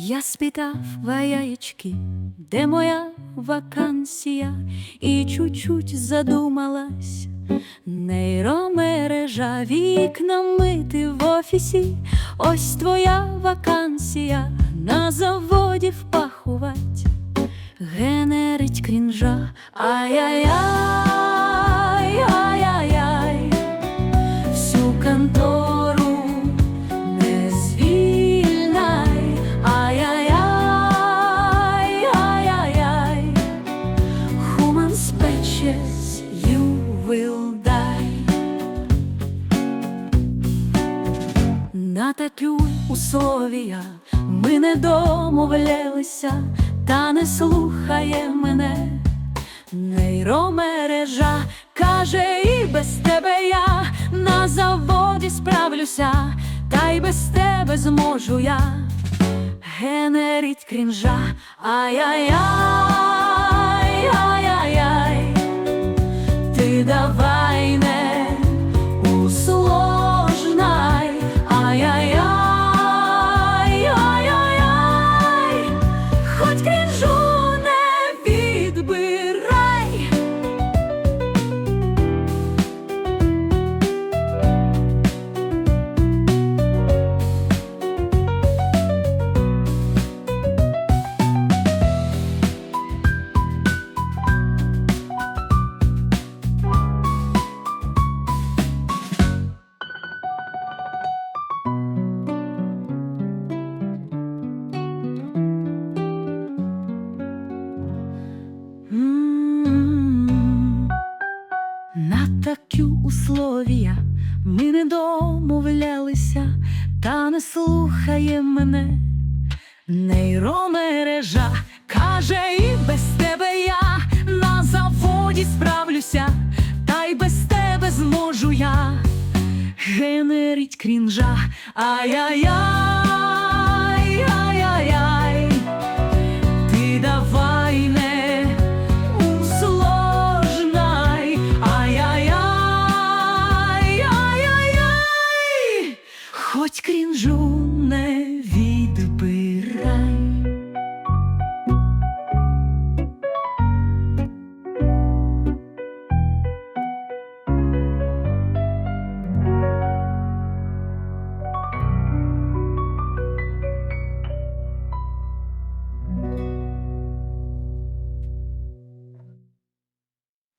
Я спитав яєчки, де моя вакансія, і чуть-чуть задумалась. Нейромережа, вікна мити в офісі, ось твоя вакансія, на заводі впахувать, генерить крінжа. Ай-яй-яй, ай-яй-яй, всю контору не звільняй. Ай-яй-яй, ай-яй-яй, human species, you will die. На такі условія ми не домовлялися, та не слухає мене нейромережа. Каже, і без тебе я на заводі справлюся, та й без тебе зможу я генерить крінжа. Ай-яй-яй, ай-яй-яй, ти давай не усложняй. Ай-яй-яй, ай-яй-яй, хоть крінжу не відбирай. На такі условія ми не домовлялися, та не слухає мене нейромережа. Каже, і без тебе я на заводі справлюся, та й без тебе зможу я генерить крінжа. Ай-яй-яй.